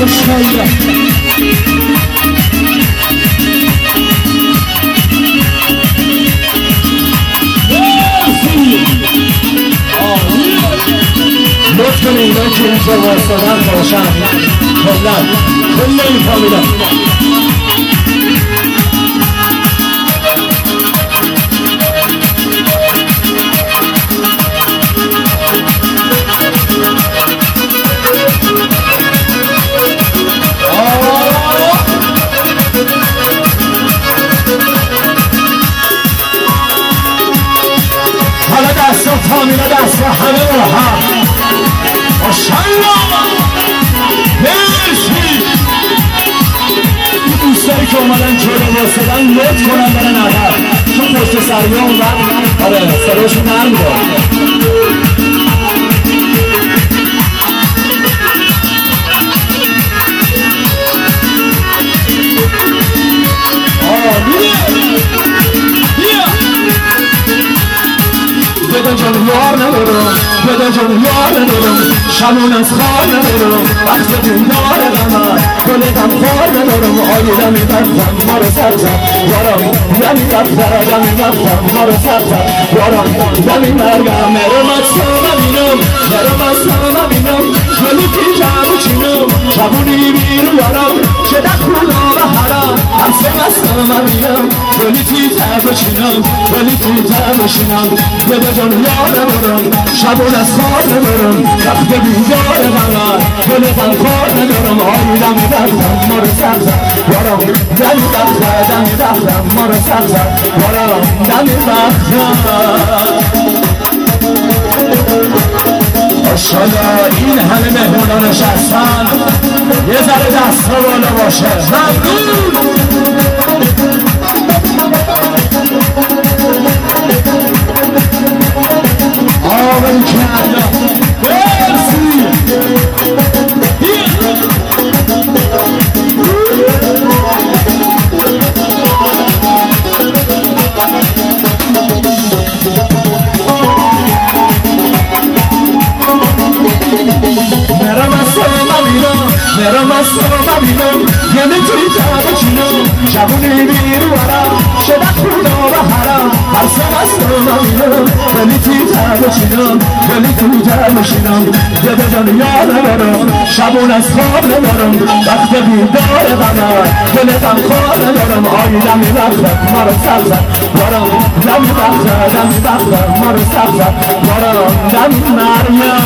ماشاءالله. لطف کنید اینا که اینجا واسدن باشن کل این فامیلا حالا دست فامیلا دست همه با هم ماشاءالله. مرسی دوستایی که اومدن جلو واسدن لطف کنن برن عقب چون پشت سریا اومد آره صداشون نرم دار. بده جان یار ندارم بده جان یار ندارم شمون از خار ندارم وقت دیدار غمم گل غم خار ندارم آیدم میبرم ما رو سرزم یارم دمی بفتر دمی بفتر ما رو سرزم یارم دمی مرگم مرم از سامم اینم گلی پیجم و چینم شبونی بیرو یارم چه دخونا و حرام همسه مستم اینم گلی پیجم و چینم گلی پیجم و چینم بده جان یار ندارم شبون از خواب ندارم وقت بیدار غمم گل غم خار ندارم آیدم میبرم ما رو سرزم یارم دمی بفتر ما رو سرزم یارم دمی بفتر. ماشاءالله این همه مهمونا نشستن یه ذره دست ها بالا باشه. ممنون. آقای کلا مرسی. مرم از سامم یعنی توی جمع چینم شبونی بیرو ورم شده خودا و حرم هر سم از سامم یعنی توی جمع چینم یعنی توی جمع چینم بده جان یاد ندارم شبون از خواب ندارم وقت بیدار غمم گل غم خواب ندارم آیدم میبختم ما رو سبزم یارم دمی بختم ما رو سبزم یارم دمی مریم